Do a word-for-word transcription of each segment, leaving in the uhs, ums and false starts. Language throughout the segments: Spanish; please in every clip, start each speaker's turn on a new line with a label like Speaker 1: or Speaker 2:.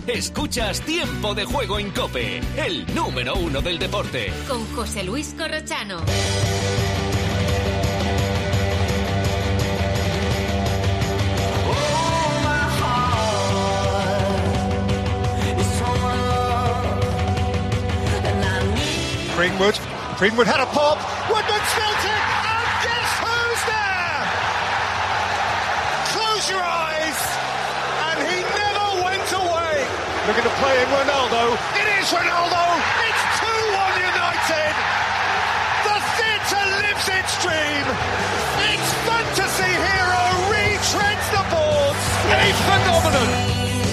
Speaker 1: Escuchas Tiempo de Juego en COPE, el número uno del deporte.
Speaker 2: Con José Luis Corrochano.
Speaker 3: Greenwood, Greenwood had a pop, Woodward spelt it, and guess who's there? Close your eyes, and he never went away. Looking to play in Ronaldo, it is Ronaldo, it's two one United. The theatre lives its dream. Its fantasy hero retreads the boards. A phenomenon.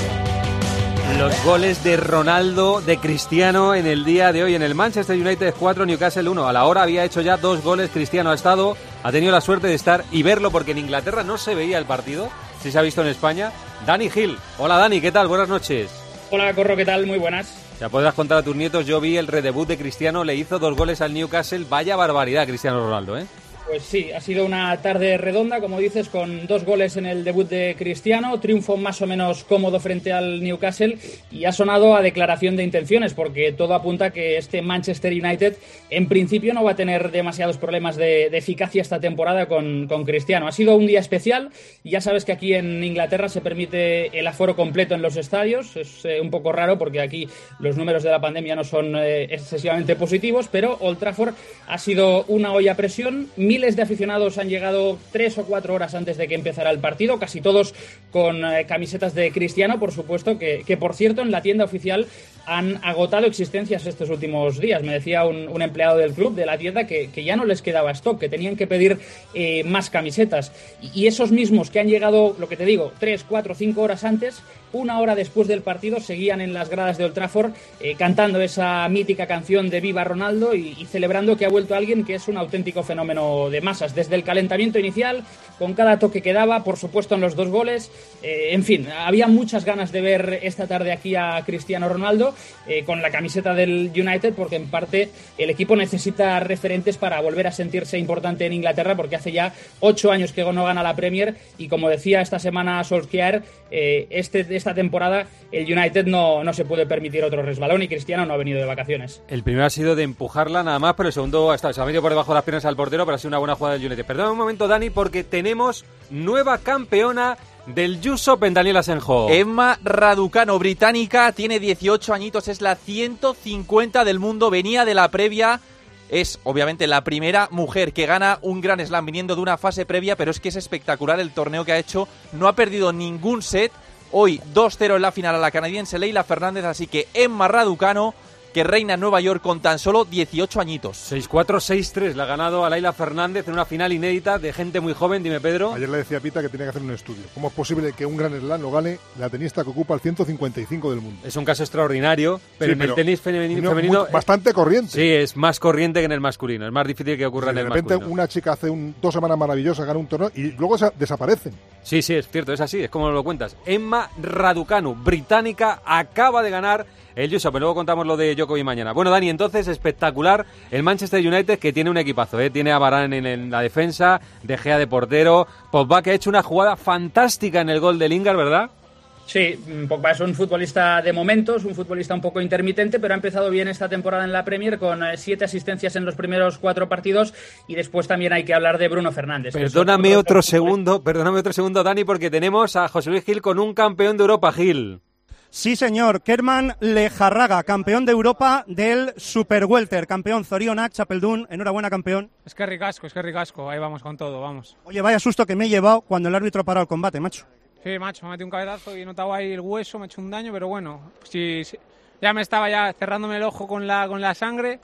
Speaker 4: Los goles de Ronaldo, de Cristiano en el día de hoy. En el Manchester United cuatro, Newcastle uno. A la hora había hecho ya dos goles. Cristiano ha estado, ha tenido la suerte de estar y verlo porque en Inglaterra no se veía el partido. Sí se ha visto en España. Dani Gil. Hola Dani, ¿qué tal? Buenas noches.
Speaker 5: Hola Corro, ¿qué tal? Muy buenas.
Speaker 4: Ya podrás contar a tus nietos, yo vi el redebut de Cristiano, le hizo dos goles al Newcastle. Vaya barbaridad Cristiano Ronaldo, ¿eh?
Speaker 5: Pues sí, ha sido una tarde redonda, como dices, con dos goles en el debut de Cristiano, triunfo más o menos cómodo frente al Newcastle y ha sonado a declaración de intenciones porque todo apunta que este Manchester United en principio no va a tener demasiados problemas de, de eficacia esta temporada con, con Cristiano. Ha sido un día especial y ya sabes que aquí en Inglaterra se permite el aforo completo en los estadios, es eh, un poco raro porque aquí los números de la pandemia no son eh, excesivamente positivos, pero Old Trafford ha sido una olla a presión. Miles de aficionados han llegado tres o cuatro horas antes de que empezara el partido, casi todos con eh, camisetas de Cristiano, por supuesto, que, que por cierto en la tienda oficial han agotado existencias estos últimos días. Me decía un, un empleado del club, de la tienda, que, que ya no les quedaba stock, que tenían que pedir eh, más camisetas. Y, y esos mismos que han llegado, lo que te digo, tres, cuatro, cinco horas antes, una hora después del partido, seguían en las gradas de Old Trafford eh, cantando esa mítica canción de Viva Ronaldo y, y celebrando que ha vuelto alguien que es un auténtico fenómeno de masas. Desde el calentamiento inicial, con cada toque que daba, por supuesto en los dos goles, eh, en fin, había muchas ganas de ver esta tarde aquí a Cristiano Ronaldo eh, con la camiseta del United, porque en parte el equipo necesita referentes para volver a sentirse importante en Inglaterra, porque hace ya ocho años que no gana la Premier y como decía esta semana Solskjaer, eh, este, esta temporada el United no, no se puede permitir otro resbalón y Cristiano no ha venido de vacaciones.
Speaker 4: El primero ha sido de empujarla nada más, pero el segundo ha estado, se ha metido por debajo de las piernas al portero, pero ha sido una buena jugada del United. Perdón un momento, Dani, porque tenemos nueva campeona del U S Open, Daniela Senjo.
Speaker 6: Emma Raducanu, británica, tiene dieciocho añitos, es la ciento cincuenta del mundo, venía de la previa, es obviamente la primera mujer que gana un Grand Slam viniendo de una fase previa, pero es que es espectacular el torneo que ha hecho, no ha perdido ningún set, hoy dos cero en la final a la canadiense Leila Fernández, así que Emma Raducanu, que reina en Nueva York con tan solo dieciocho añitos.
Speaker 4: seis cuatro, seis tres, le ha ganado a Leila Fernández en una final inédita de gente muy joven, dime Pedro.
Speaker 7: Ayer le decía a Pita que tenía que hacer un estudio. ¿Cómo es posible que un Grand Slam lo gane la tenista que ocupa el ciento cincuenta y cinco del mundo?
Speaker 4: Es un caso extraordinario, pero sí, en pero el tenis femenino, no, femenino
Speaker 7: muy, bastante corriente.
Speaker 4: Sí, es más corriente que en el masculino, es más difícil que ocurra sí, en el masculino.
Speaker 7: De repente una chica hace un, dos semanas maravillosas, gana un torneo y luego desaparecen.
Speaker 4: Sí, sí, es cierto, es así, es como lo cuentas. Emma Raducanu, británica, acaba de ganar el U S Open. Luego contamos lo de Djokovic mañana. Bueno, Dani, entonces espectacular el Manchester United, que tiene un equipazo, ¿eh? Tiene a Varane en, en la defensa, De Gea de portero, Pogba, que ha hecho una jugada fantástica en el gol de Lingard, ¿verdad?
Speaker 5: Sí, Pogba es un futbolista de momentos, un futbolista un poco intermitente, pero ha empezado bien esta temporada en la Premier con eh, siete asistencias en los primeros cuatro partidos y después también hay que hablar de Bruno Fernández.
Speaker 4: Perdóname otro, otro segundo, perdóname otro segundo, Dani, porque tenemos a José Luis Gil con un campeón de Europa, Gil.
Speaker 8: Sí, señor. Kerman Lejarraga, campeón de Europa del Super Welter. Campeón Zorionak, Chapeldún. Enhorabuena, campeón.
Speaker 9: Es que ricasco, es que ricasco. Ahí vamos con todo, vamos.
Speaker 8: Oye, vaya susto que me he llevado cuando el árbitro ha parado el combate, macho.
Speaker 9: Sí, macho, me metí un cabezazo y he notado ahí el hueso, me he hecho un daño, pero bueno, sí, sí, ya me estaba ya cerrándome el ojo con la, con la sangre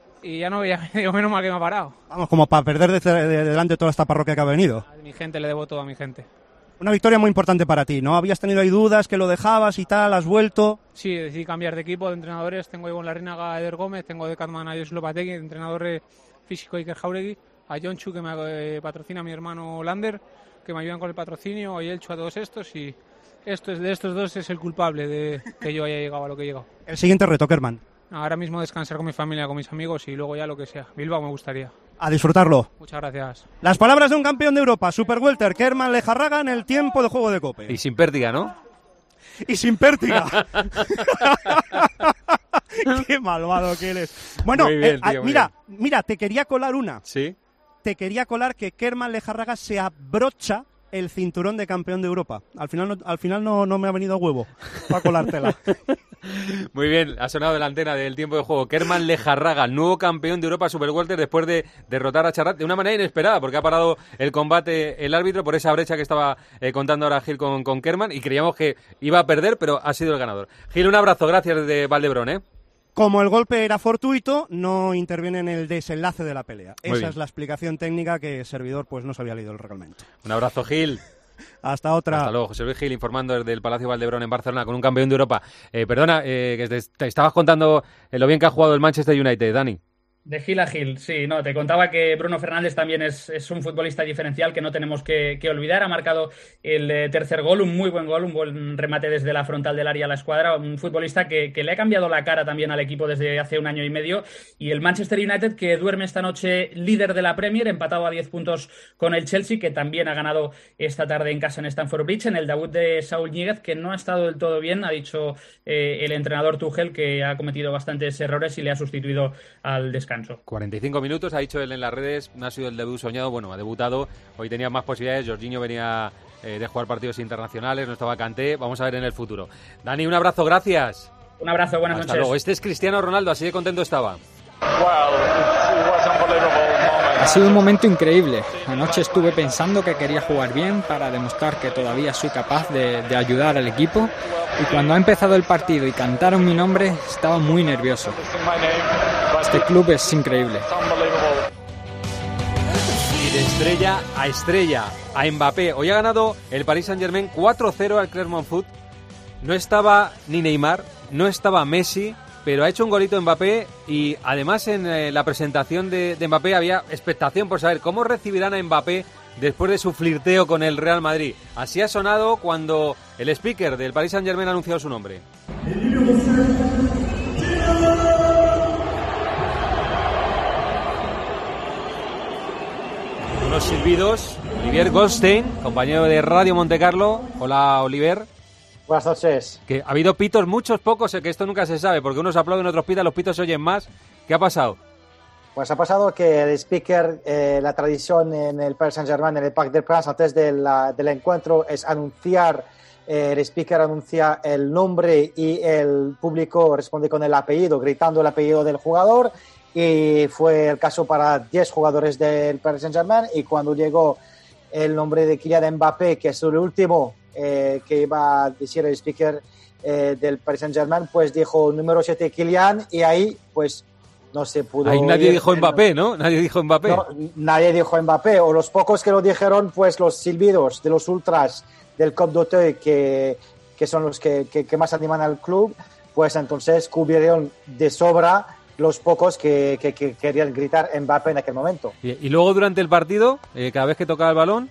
Speaker 9: y ya no veía, digo, menos mal que me ha parado.
Speaker 8: Vamos, como para perder de, de, delante toda esta parroquia que ha venido.
Speaker 9: A mi gente, le debo todo a mi gente.
Speaker 8: Una victoria muy importante para ti, ¿no? Habías tenido ahí dudas, que lo dejabas y tal, has vuelto.
Speaker 9: Sí, decidí cambiar de equipo, de entrenadores. Tengo ahí con la Larrinaga a Eder Gómez, tengo de Catman a Josh Lopategui, entrenador físico Iker Jauregui, a John Chu, que me eh, patrocina a mi hermano Lander, que me ayudan con el patrocinio, y el Chu a todos estos, y esto es, de estos dos es el culpable de que yo haya llegado a lo que he llegado.
Speaker 8: El siguiente reto, Kerman.
Speaker 9: Ahora mismo descansar con mi familia, con mis amigos y luego ya lo que sea. Bilbao me gustaría.
Speaker 8: A disfrutarlo.
Speaker 9: Muchas gracias.
Speaker 8: Las palabras de un campeón de Europa, Super Welter, Kerman Lejarraga, en el tiempo de juego de COPE.
Speaker 4: Y sin pérdida, ¿no?
Speaker 8: y sin pértiga. Qué malvado que eres. Bueno,
Speaker 4: Muy bien,
Speaker 8: eh,
Speaker 4: tío, muy
Speaker 8: mira, mira, te quería colar una.
Speaker 4: Sí.
Speaker 8: Te quería colar que Kerman Lejarraga se abrocha el cinturón de campeón de Europa. Al final no, al final no, no me ha venido huevo para colártela.
Speaker 4: Muy bien, ha sonado de la antena del tiempo de juego. Kerman Lejarraga, nuevo campeón de Europa Super Welter después de derrotar a Charrat de una manera inesperada, porque ha parado el combate el árbitro por esa brecha que estaba eh, contando ahora Gil con, con Kerman, y creíamos que iba a perder, pero ha sido el ganador. Gil, un abrazo, gracias desde Valdebrón, ¿eh?
Speaker 8: Como el golpe era fortuito, no interviene en el desenlace de la pelea.
Speaker 4: Muy
Speaker 8: Esa
Speaker 4: bien.
Speaker 8: es la explicación técnica que el servidor pues no se había leído el reglamento.
Speaker 4: Un abrazo, Gil.
Speaker 8: Hasta otra.
Speaker 4: Hasta luego, José Luis Gil informando desde el Palacio Valdebrón en Barcelona con un campeón de Europa. Eh, perdona, eh, que te, te estabas contando eh, lo bien que ha jugado el Manchester United, Dani.
Speaker 5: De Gil a Gil, sí, no, te contaba que Bruno Fernández también es, es un futbolista diferencial que no tenemos que, que olvidar. Ha marcado el eh, tercer gol, un muy buen gol, un buen remate desde la frontal del área a la escuadra. Un futbolista que, que le ha cambiado la cara también al equipo desde hace un año y medio. Y el Manchester United, que duerme esta noche líder de la Premier, empatado a diez puntos con el Chelsea, que también ha ganado esta tarde en casa en Stamford Bridge, en el debut de Saúl Ñíguez, que no ha estado del todo bien. Ha dicho eh, el entrenador Tuchel que ha cometido bastantes errores y le ha sustituido al descanso.
Speaker 4: cuarenta y cinco minutos, ha dicho él en las redes, no ha sido el debut soñado, bueno, ha debutado, hoy tenía más posibilidades, Jorginho venía eh, de jugar partidos internacionales, no estaba Kanté, vamos a ver en el futuro. Dani, un abrazo, gracias.
Speaker 5: Un abrazo, buenas
Speaker 4: Hasta
Speaker 5: noches.
Speaker 4: luego. Este es Cristiano Ronaldo, así de contento estaba.
Speaker 10: Ha sido un momento increíble. Anoche estuve pensando que quería jugar bien para demostrar que todavía soy capaz de, de ayudar al equipo, y cuando ha empezado el partido y cantaron mi nombre estaba muy nervioso. Este club es increíble.
Speaker 4: Y de estrella a estrella, a Mbappé. Hoy ha ganado el Paris Saint-Germain cuatro cero al Clermont Foot. No estaba ni Neymar, no estaba Messi, pero ha hecho un golito Mbappé, y además en eh, la presentación de, de Mbappé había expectación por saber cómo recibirán a Mbappé después de su flirteo con el Real Madrid. Así ha sonado cuando el speaker del Paris Saint-Germain ha anunciado su nombre. Unos silbidos. Olivier Goldstein, compañero de Radio Montecarlo. Hola, Oliver.
Speaker 11: Buenas noches.
Speaker 4: Que ha habido pitos, muchos, pocos, que esto nunca se sabe, porque unos aplauden, otros pitan, los pitos se oyen más. ¿Qué ha pasado?
Speaker 11: Pues ha pasado que el speaker, eh, la tradición en el Paris Saint-Germain, en el Parc des Princes, antes de la, del encuentro, es anunciar, eh, el speaker anuncia el nombre y el público responde con el apellido, gritando el apellido del jugador, y fue el caso para diez jugadores del Paris Saint-Germain, y cuando llegó el nombre de Kylian Mbappé, que es el último eh, que iba a decir el speaker eh, del Paris Saint-Germain, pues dijo número siete Kylian, y ahí pues no se pudo...
Speaker 4: Ahí nadie
Speaker 11: ir,
Speaker 4: dijo Mbappé, ¿no? Nadie dijo Mbappé.
Speaker 11: No, nadie dijo Mbappé, o los pocos que lo dijeron, pues los silbidos de los ultras del Côte d'Auteuil, que, que son los que, que, que más animan al club, pues entonces cubrieron de sobra los pocos que, que, que querían gritar Mbappé en aquel momento.
Speaker 4: Y, y luego durante el partido, eh, cada vez que tocaba el balón...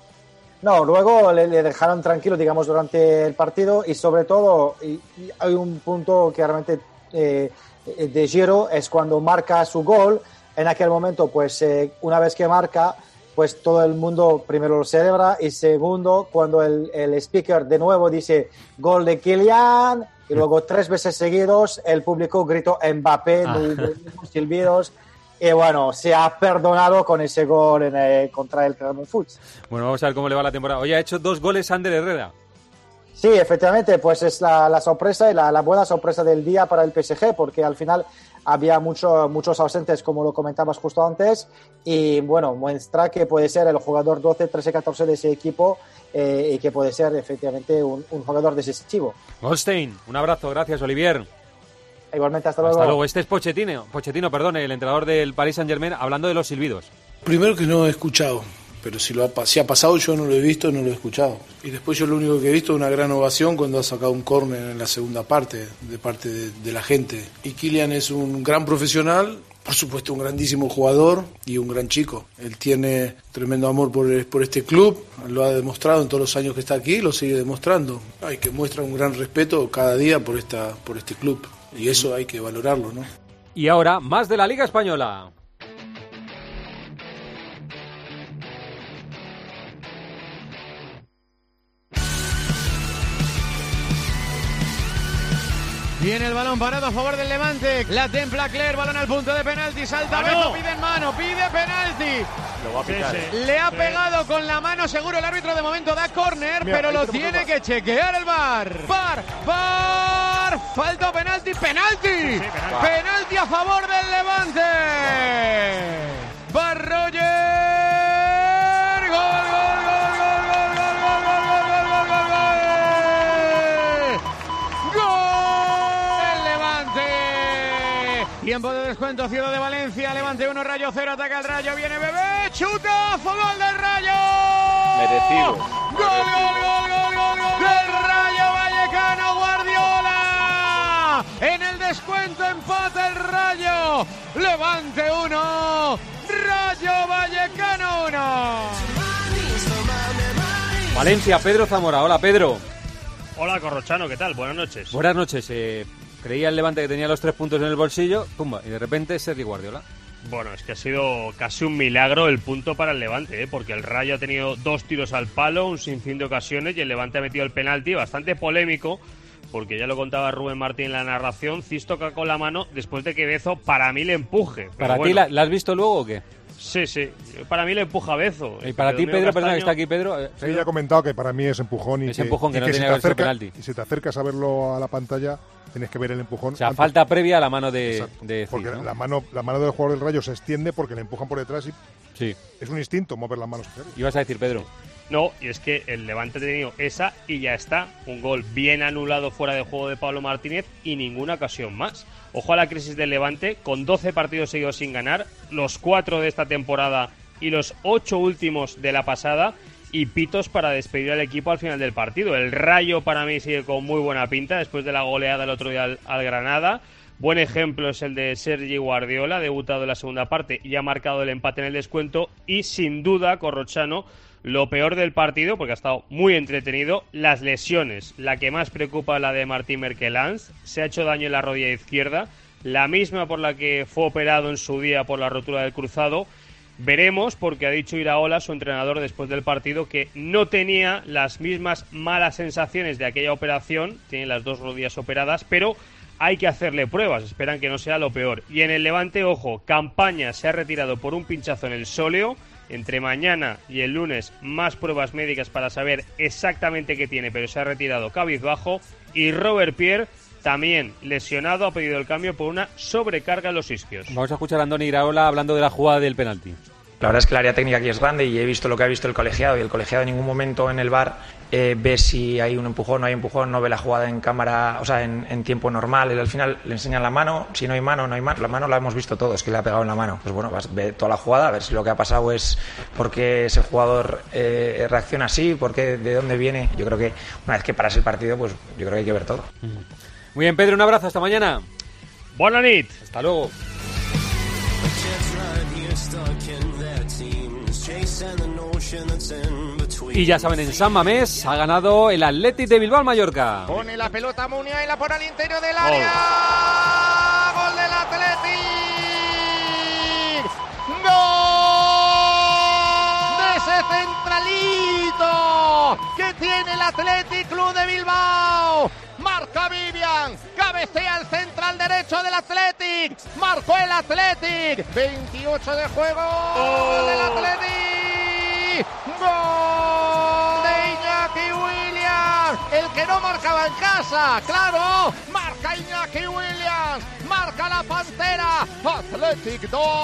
Speaker 11: No, luego le, le dejaron tranquilo, digamos, durante el partido, y sobre todo y, y hay un punto que realmente eh, de Giroud es cuando marca su gol. En aquel momento, pues eh, una vez que marca, pues todo el mundo primero lo celebra, y segundo, cuando el, el speaker de nuevo dice gol de Kylian, y luego tres veces seguidos el público gritó Mbappé,
Speaker 4: Ah.
Speaker 11: muy silbidos. Y bueno, se ha perdonado con ese gol en el, contra el Clermont Foot.
Speaker 4: Bueno, vamos a ver cómo le va la temporada. Hoy ha hecho dos goles Ander Herrera.
Speaker 11: Sí, efectivamente, pues es la, la sorpresa y la, la buena sorpresa del día para el P S G, porque al final había mucho, muchos ausentes, como lo comentabas justo antes, y bueno, muestra que puede ser el jugador doce, trece, catorce de ese equipo, eh, y que puede ser efectivamente un, un jugador decisivo.
Speaker 4: Goldstein, un abrazo, gracias, Olivier.
Speaker 11: Igualmente, hasta luego.
Speaker 4: Hasta luego. Este es Pochettino, Pochettino, perdón, el entrenador del Paris Saint-Germain, hablando de los silbidos.
Speaker 12: Primero que no he escuchado, pero si, lo ha, si ha pasado yo no lo he visto, no lo he escuchado. Y después yo lo único que he visto es una gran ovación cuando ha sacado un córner en la segunda parte, de parte de, de la gente. Y Kylian es un gran profesional, por supuesto un grandísimo jugador y un gran chico. Él tiene tremendo amor por, por este club, lo ha demostrado en todos los años que está aquí, lo sigue demostrando. Hay que muestra un gran respeto cada día por, esta, por este club. Y eso hay que valorarlo, ¿no?
Speaker 4: Y ahora, más de la Liga Española.
Speaker 13: Viene el balón parado a favor del Levante. La templa Cler, balón al punto de penalti. Salta Beto, pide en mano, pide penalti.
Speaker 6: Lo va a picar. Sí,
Speaker 13: sí. Le ha sí. pegado con la mano, seguro el árbitro de momento da córner, pero lo tiene que chequear el V A R. V A R, V A R. Falta penalti, penalti. Sí, penalti. Penalti a favor del Levante. Va Roger. Gol, gol, gol, gol, gol, gol, gol, gol, gol, gol, gol, gol. Gol. El Levante. Tiempo de descuento, Ciudad de Valencia. Levante uno, Rayo cero, ataca el Rayo. Viene Bebé, chutazo, gol del Rayo.
Speaker 6: Merecido.
Speaker 13: Gol, gol, gol, gol, gol, gol del Rayo Vallecano, Guardiola. En el descuento empata el Rayo. Levante uno, Rayo Vallecano uno.
Speaker 4: Valencia, Pedro Zamora. Hola, Pedro.
Speaker 14: Hola, Corrochano, ¿qué tal? Buenas noches.
Speaker 4: Buenas noches. Eh, creía el Levante que tenía los tres puntos en el bolsillo, pumba, y de repente Sergi Guardiola.
Speaker 14: Bueno, es que ha sido casi un milagro el punto para el Levante, ¿eh? Porque el Rayo ha tenido dos tiros al palo, un sinfín de ocasiones, y el Levante ha metido el penalti, bastante polémico, porque ya lo contaba Rubén Martín en la narración, Cis toca con la mano después de que Bezo, para mí, le empuje.
Speaker 4: ¿Para
Speaker 14: bueno,
Speaker 4: ti la, la has visto luego o qué?
Speaker 14: Sí, sí, para mí le empuja a Bezo.
Speaker 4: Y para ti, Pedro, perdona que está aquí, Pedro. Eh,
Speaker 7: sí, ya he comentado que para mí es empujón y
Speaker 4: es
Speaker 7: que,
Speaker 4: empujón que
Speaker 7: y
Speaker 4: no
Speaker 7: que
Speaker 4: tiene
Speaker 7: si
Speaker 4: que
Speaker 7: te
Speaker 4: haber
Speaker 7: acerca,
Speaker 4: penalti.
Speaker 7: Y si te acercas a verlo a la pantalla, tienes que ver el empujón.
Speaker 4: O sea,
Speaker 7: antes.
Speaker 4: falta previa a la mano de, de Cid,
Speaker 7: porque
Speaker 4: ¿no?
Speaker 7: la mano la mano del jugador del Rayo se extiende porque le empujan por detrás y
Speaker 4: sí.
Speaker 7: es un instinto mover las manos.
Speaker 4: Ibas a decir, Pedro.
Speaker 14: No, y es que el Levante ha tenido esa y ya está. Un gol bien anulado fuera de juego de Pablo Martínez y ninguna ocasión más. Ojo a la crisis del Levante, con doce partidos seguidos sin ganar, los cuatro de esta temporada y los ocho últimos de la pasada, y pitos para despedir al equipo al final del partido. El Rayo para mí sigue con muy buena pinta después de la goleada el otro día al, al Granada. Buen ejemplo es el de Sergi Guardiola, debutado en la segunda parte y ha marcado el empate en el descuento. Y sin duda, Corrochano, lo peor del partido, porque ha estado muy entretenido, las lesiones. La que más preocupa, la de Martín Merkelans, se ha hecho daño en la rodilla izquierda, la misma por la que fue operado en su día por la rotura del cruzado. Veremos, porque ha dicho Iraola, su entrenador, después del partido, que no tenía las mismas malas sensaciones de aquella operación, tiene las dos rodillas operadas, pero hay que hacerle pruebas, esperan que no sea lo peor. Y en el Levante, ojo, Campaña se ha retirado por un pinchazo en el sóleo. Entre mañana y el lunes, más pruebas médicas para saber exactamente qué tiene, pero se ha retirado cabizbajo. Y Robert Pierre, también lesionado, ha pedido el cambio por una sobrecarga en los isquios.
Speaker 4: Vamos a escuchar a Andoni Iraola hablando de la jugada del penalti.
Speaker 15: La verdad es que el área técnica aquí es grande y he visto lo que ha visto el colegiado, y el colegiado en ningún momento en el V A R eh, ve si hay un empujón o no hay empujón, no ve la jugada en cámara, o sea, en, en tiempo normal. Él al final le enseñan la mano, si no hay mano, no hay mano. La mano la hemos visto todos, que le ha pegado en la mano. Pues bueno, vas, ve toda la jugada, a ver si lo que ha pasado es porque ese jugador eh, reacciona así, porque de dónde viene. Yo creo que una vez que paras el partido, pues yo creo que hay que ver todo.
Speaker 4: Muy bien, Pedro, un abrazo, hasta mañana.
Speaker 14: Buena nit.
Speaker 4: Hasta luego. Y ya saben, en San Mamés ha ganado el Athletic de Bilbao al Mallorca.
Speaker 13: Pone la pelota Muniain y la pone al interior del área. ¡Gol, gol del Athletic! ¡Gol de ese centralito que tiene el Athletic Club de Bilbao! Marca Vivian, cabecea el central derecho del Athletic, marcó el Athletic, veintiocho de juego, oh. del Athletic, gol de Iñaki Williams, el que no marcaba en casa, claro, marca Iñaki Williams, marca la Pantera, Athletic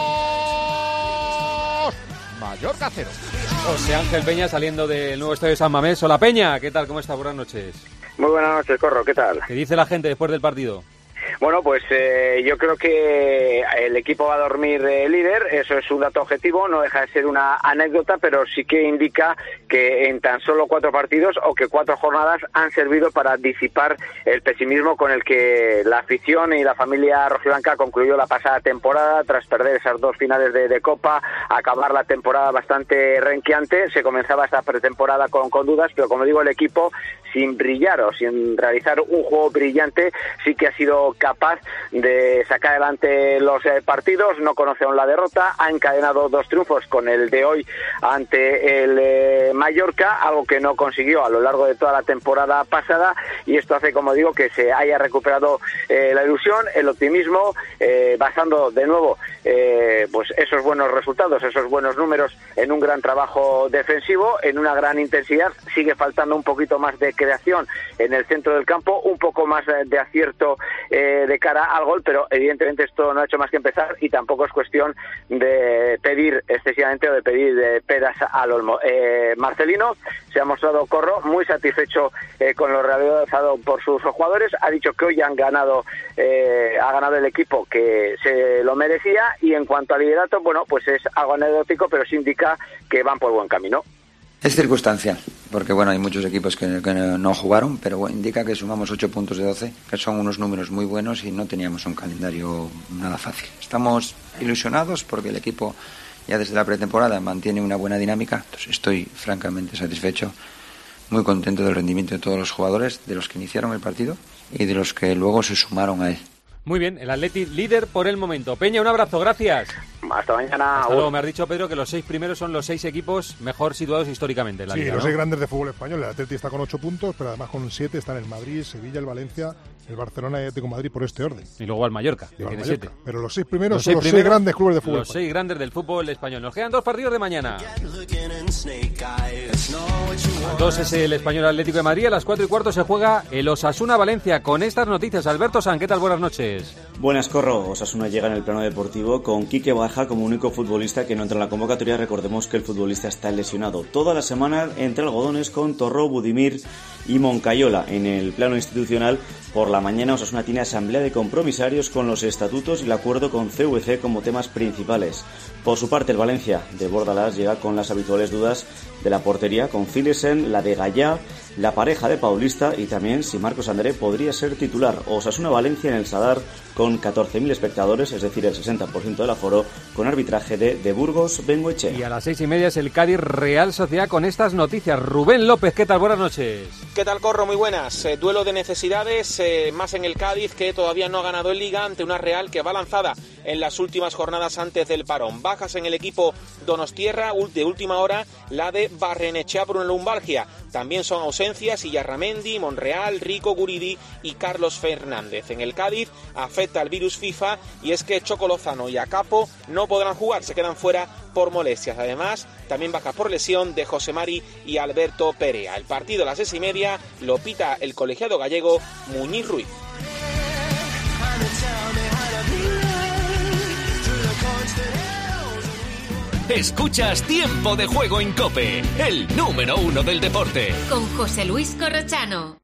Speaker 13: dos, Mallorca cero.
Speaker 4: José Ángel Peña saliendo del nuevo estadio de San Mamés. Hola Peña, ¿qué tal? ¿Cómo está? Buenas noches.
Speaker 16: Muy buenas noches, Corro, ¿qué tal?
Speaker 4: ¿Qué dice la gente después del partido?
Speaker 16: Bueno, pues eh, yo creo que el equipo va a dormir eh, líder, eso es un dato objetivo, no deja de ser una anécdota, pero sí que indica que en tan solo cuatro partidos o que cuatro jornadas han servido para disipar el pesimismo con el que la afición y la familia rojiblanca concluyó la pasada temporada tras perder esas dos finales de, de Copa, acabar la temporada bastante renqueante. Se comenzaba esta pretemporada con, con dudas, pero como digo, el equipo sin brillar o sin realizar un juego brillante sí que ha sido capaz de sacar adelante los eh, partidos, no conoce aún la derrota, ha encadenado dos triunfos con el de hoy ante el eh, Mallorca, algo que no consiguió a lo largo de toda la temporada pasada, y esto hace, como digo, que se haya recuperado eh, la ilusión, el optimismo, eh, basando de nuevo eh, pues esos buenos resultados, esos buenos números en un gran trabajo defensivo, en una gran intensidad. Sigue faltando un poquito más de creación en el centro del campo, un poco más de acierto eh, de cara al gol, pero evidentemente esto no ha hecho más que empezar y tampoco es cuestión de pedir excesivamente o de pedir de peras al olmo. Eh, Marcelino se ha mostrado, Corro, muy satisfecho eh, con lo realizado por sus jugadores. Ha dicho que hoy han ganado, eh, ha ganado el equipo que se lo merecía, y en cuanto al liderato, bueno, pues es algo anecdótico, pero sí indica que van por buen camino.
Speaker 17: Es circunstancial, porque bueno, hay muchos equipos que, que no jugaron, pero bueno, indica que sumamos ocho puntos de doce, que son unos números muy buenos y no teníamos un calendario nada fácil. Estamos ilusionados porque el equipo ya desde la pretemporada mantiene una buena dinámica, entonces estoy francamente satisfecho, muy contento del rendimiento de todos los jugadores, de los que iniciaron el partido y de los que luego se sumaron a él.
Speaker 4: Muy bien, el Athletic líder por el momento. Peña, un abrazo, gracias.
Speaker 16: Hasta mañana.
Speaker 4: Hasta luego. Me has dicho, Pedro, que los seis primeros son los seis equipos mejor situados históricamente en la
Speaker 7: sí,
Speaker 4: liga,
Speaker 7: los
Speaker 4: ¿no?
Speaker 7: seis grandes de fútbol español. El Athletic está con ocho puntos, pero además con siete están el Madrid, Sevilla, el Valencia, el Barcelona y el Atlético de Madrid por este orden.
Speaker 4: Y luego al Mallorca, que
Speaker 7: al
Speaker 4: tiene
Speaker 7: Mallorca.
Speaker 4: siete.
Speaker 7: Pero los seis primeros
Speaker 4: los
Speaker 7: son
Speaker 4: seis
Speaker 7: los
Speaker 4: primeros,
Speaker 7: seis grandes clubes de fútbol
Speaker 4: Los
Speaker 7: español.
Speaker 4: seis grandes del fútbol español. Nos quedan dos partidos de mañana. Dos es el Español Atlético de Madrid. A las cuatro y cuarto se juega el Osasuna Valencia. Con estas noticias, Alberto San, ¿qué tal? Buenas noches.
Speaker 18: Buenas, Corro. Osasuna llega en el plano deportivo con Quique Baja como único futbolista que no entra en la convocatoria. Recordemos que el futbolista está lesionado. Toda la semana entre algodones con Torró, Budimir y Moncayola. En el plano institucional, por la mañana Osasuna tiene asamblea de compromisarios con los estatutos y el acuerdo con C V C como temas principales. Por su parte, el Valencia de Bordalás llega con las habituales dudas de la portería, con Filesen, la de Gallá, la pareja de Paulista y también si Marcos André podría ser titular. Osasuna Valencia en el Sadar con catorce mil espectadores, es decir, el sesenta por ciento del aforo, con arbitraje de, de Burgos Bengoechea.
Speaker 4: Y a las seis y media es el Cádiz Real Sociedad con estas noticias. Rubén López, ¿qué tal? Buenas noches.
Speaker 19: ¿Qué tal, Corro? Muy buenas. Eh, duelo de necesidades, eh, más en el Cádiz, que todavía no ha ganado en Liga, ante una Real que va lanzada en las últimas jornadas antes del parón. Bajas en el equipo Donostierra, de última hora, la de Barrenechea por una lumbalgia. También son ausencias Illarramendi, Monreal, Rico, Guridi y Carlos Fernández. En el Cádiz afecta el virus FIFA y es que Choco Lozano y Acapo no podrán jugar, se quedan fuera por molestias. Además, también baja por lesión de José Mari y Alberto Perea. El partido a las seis y media lo pita el colegiado gallego Muñiz Ruiz.
Speaker 1: Escuchas Tiempo de Juego en COPE, el número uno del deporte.
Speaker 2: Con José Luis Corrochano.